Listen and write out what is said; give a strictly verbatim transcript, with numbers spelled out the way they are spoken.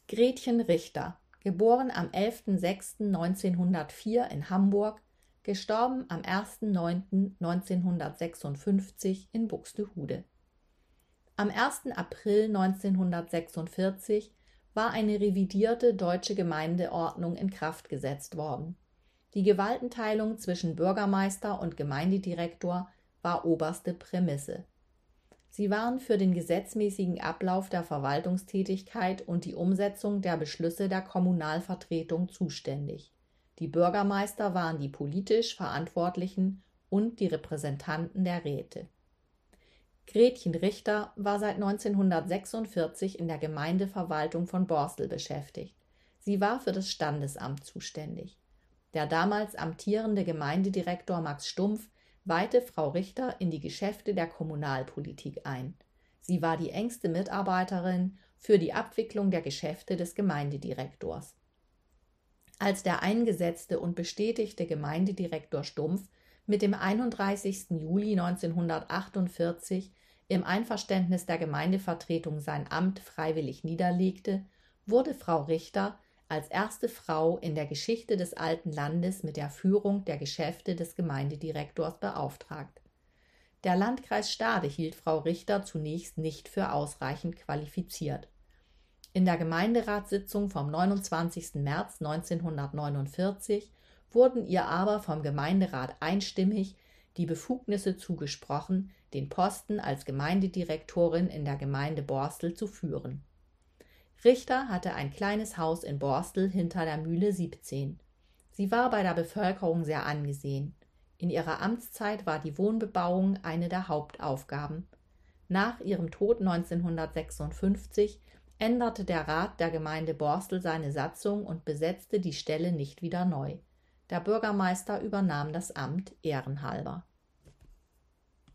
Gretchen Richter, geboren am elften sechsten neunzehnhundertvier in Hamburg, gestorben am ersten neunten neunzehnhundertsechsundfünfzig in Buxtehude. Am ersten April neunzehnhundertsechsundvierzig war eine revidierte deutsche Gemeindeordnung in Kraft gesetzt worden. Die Gewaltenteilung zwischen Bürgermeister und Gemeindedirektor war oberste Prämisse. Sie waren für den gesetzmäßigen Ablauf der Verwaltungstätigkeit und die Umsetzung der Beschlüsse der Kommunalvertretung zuständig. Die Bürgermeister waren die politisch Verantwortlichen und die Repräsentanten der Räte. Gretchen Richter war seit neunzehnhundertsechsundvierzig in der Gemeindeverwaltung von Borstel beschäftigt. Sie war für das Standesamt zuständig. Der damals amtierende Gemeindedirektor Max Stumpf weihte Frau Richter in die Geschäfte der Kommunalpolitik ein. Sie war die engste Mitarbeiterin für die Abwicklung der Geschäfte des Gemeindedirektors. Als der eingesetzte und bestätigte Gemeindedirektor Stumpf mit dem einunddreißigsten Juli neunzehnhundertachtundvierzig im Einverständnis der Gemeindevertretung sein Amt freiwillig niederlegte, wurde Frau Richter als erste Frau in der Geschichte des alten Landes mit der Führung der Geschäfte des Gemeindedirektors beauftragt. Der Landkreis Stade hielt Frau Richter zunächst nicht für ausreichend qualifiziert. In der Gemeinderatssitzung vom neunundzwanzigsten März neunzehnhundertneunundvierzig wurden ihr aber vom Gemeinderat einstimmig die Befugnisse zugesprochen, den Posten als Gemeindedirektorin in der Gemeinde Borstel zu führen. Richter hatte ein kleines Haus in Borstel hinter der Mühle siebzehn. Sie war bei der Bevölkerung sehr angesehen. In ihrer Amtszeit war die Wohnbebauung eine der Hauptaufgaben. Nach ihrem Tod neunzehnhundertsechsundfünfzig änderte der Rat der Gemeinde Borstel seine Satzung und besetzte die Stelle nicht wieder neu. Der Bürgermeister übernahm das Amt ehrenhalber.